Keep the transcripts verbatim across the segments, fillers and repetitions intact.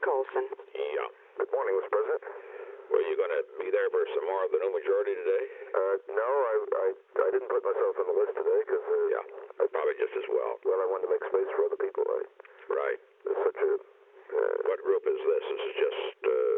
Colson. Yeah. Good morning, Mister President. Were you going to be there for some more of the new majority today? Uh, no, I, I, I didn't put myself on the list today because, uh, Yeah, I probably just as well. well, I wanted to make space for other people. I, Right. there's such a, uh, What group is this? This is just,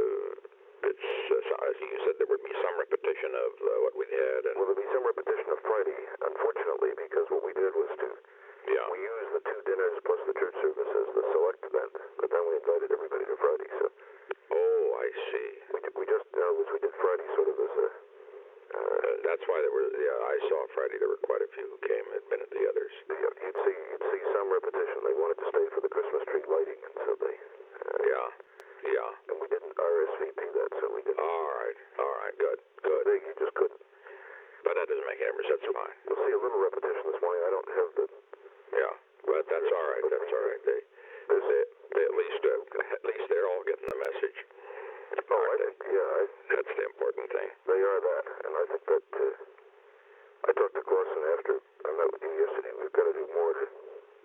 uh, it's, uh, as you said, there would be some repetition of uh, what we had. And, well, there'll be some repetition of Friday, unfortunately, because what we did was to, yeah. we used the two dinners plus the church service as the select event, but then we invited everybody to Friday, so Oh, I see. we, we just, in other words, we did Friday sort of as a, Uh, that's why there were, yeah, I saw Friday there were quite a few who came and been at the others. the, you'd see, you'd see some repetition. They wanted to stay for the Christmas tree lighting, and so they, uh, Yeah, yeah. and we didn't R S V P that, so we didn't, All right, all right, good, good. they, you just couldn't. But that doesn't make any difference, that's fine. You'll see a little repetition this morning. I don't have the, Yeah, but that's all right, that's all right. They, they, they at least, uh, at least they're all getting the message. oh, I think, yeah, I, That's the important thing. they are that, and I think that, uh, I talked to Corson after I met with you yesterday. We've got to do more to,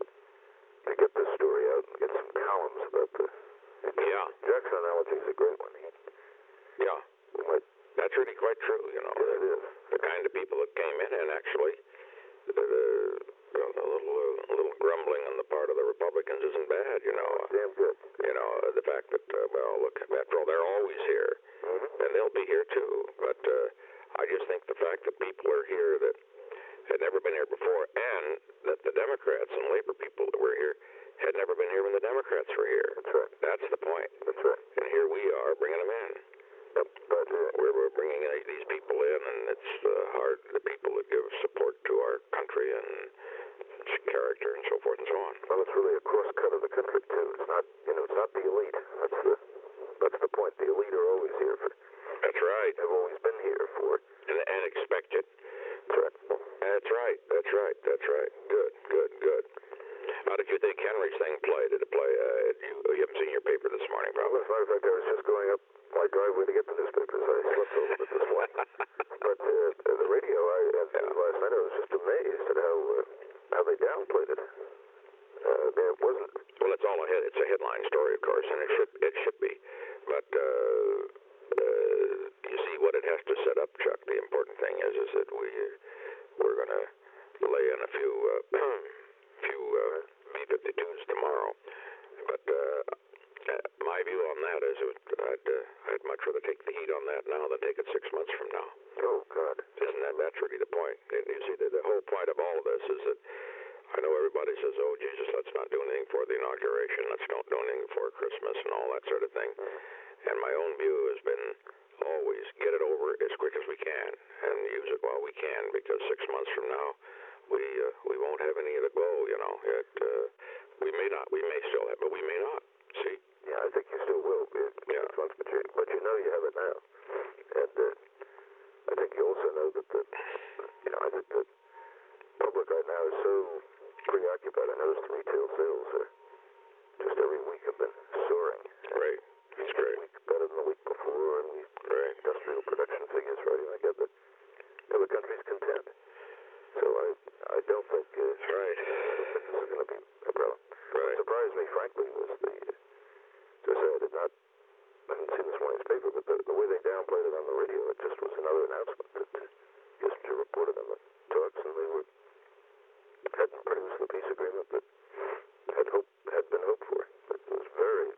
to get this story out and get some columns about the, Yeah, Jackson analogy is a great one. He, yeah. we might, That's really quite true, you know. yeah, it is. The kind of people that came in, and actually, the, the, you know, a little, uh, a little grumbling on the part of the Republicans isn't bad, you know. Damn good. You know, the fact that, uh, well, look, after all, they're always here, Mm-hmm. and they'll be here too. But uh, I just think the fact that people are here that had never been here before, and that the Democrats and labor people that were here had never been here when the Democrats were here. That's right. That's the point. That's right. And here we are bringing them in. Yep. But, uh, We're, we're bringing uh, these people in, and it's uh, hard, the people that give support to our country and its character and so forth and so on. well, it's really a cross-cut of the country, too. It's not, you know, it's not the elite. That's the, that's the point. The elite are always here for, That's right. have always been here for, And, and expected. that's right. That's right. That's right. That's right. Good, good, good. How did you think Henry's thing play? Did it play? Uh, you, you haven't seen your paper this morning, Well, probably. as a matter of fact, I was just going up my driveway to get the newspapers. I slept a little bit this morning. But uh, the radio, I, at Yeah. last night, I was just amazed at how uh, how they downplayed it. Uh, there wasn't. Well, it's all a head. It's a headline story, of course, and it should it should be. But uh, uh, you see, what it has to set up, Chuck. The important thing is, is that we we're going to lay in a few uh, few uh, B fifty-twos tomorrow. But uh, my view on that is, it, I'd uh, I'd much rather take the heat on that now than take it six months from now. Oh God. Isn't that that's really the point? And you see, the, the whole point of all of this is that I know everybody says, "Oh, Jesus, let's not do anything for the inauguration. Let's not do anything for Christmas and all that sort of thing." And my own view has been always get it over as quick as we can and use it while we can, because six months from now we uh, we won't have any of the glow. You know, it uh, we may not, we may still have, but we may not. See? Yeah, I think you still will be. Yeah. Once, but you, but you know you have it now. And uh, I think you also know that the, you know, I think the public right now is so preoccupied. I noticed the retail sales are just every week have been soaring. Great. That's great. Week better than the week before, and we Great. industrial production figures right like that. But you know, the country's content. So I I don't think uh, That's right. I don't think this is going to be a problem. What Right. surprised me, frankly, was the. As I say, I did not. I didn't see this morning's paper, but the, the way they downplayed it on the radio, it just was another announcement that uh, Kissinger reported on the talks, and they were hadn't produced the peace agreement that had hope had been hoped for. But it was very,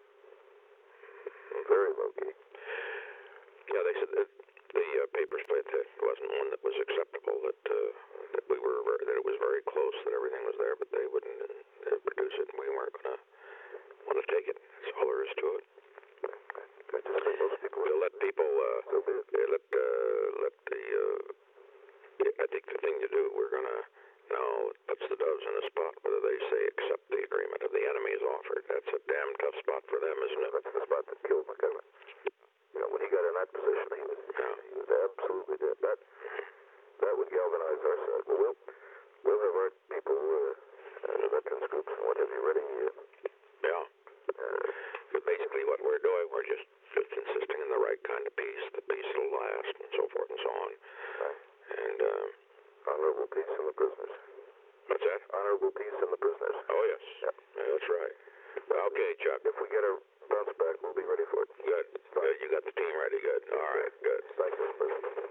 very low key. Yeah, they said that the uh, papers played that it wasn't one that was acceptable, that uh, that we were ver- that it was very close, that everything was there, but they wouldn't uh, produce it, and we weren't going to want to take it. That's all there is to it. I just think most people We'll let people uh, so be it. yeah, let uh, let the. Uh, I think the thing to do, we're going to now puts the doves in a spot whether they say accept the agreement if the enemy is offered. That's a damn tough spot for them, isn't it? That's the spot that killed McGovern. You know, when he got in that position, he was Yeah. he was absolutely dead. That that would galvanize our side. But we'll we'll have our people, uh, and the veterans groups and what have you ready. Uh, Yeah. uh, But basically, what we're doing, we're just just insisting on the right kind of peace, the peace that'll last, and so forth and so on. right. And uh, Honorable peace in the prisoners. what's that? Honorable peace in the prisoners. Oh yes, Yep. yeah, that's right. Okay, Chuck. If we get a bounce back, we'll be ready for it. Good. Good. You got the team ready. Good. All right. Good. Thank you.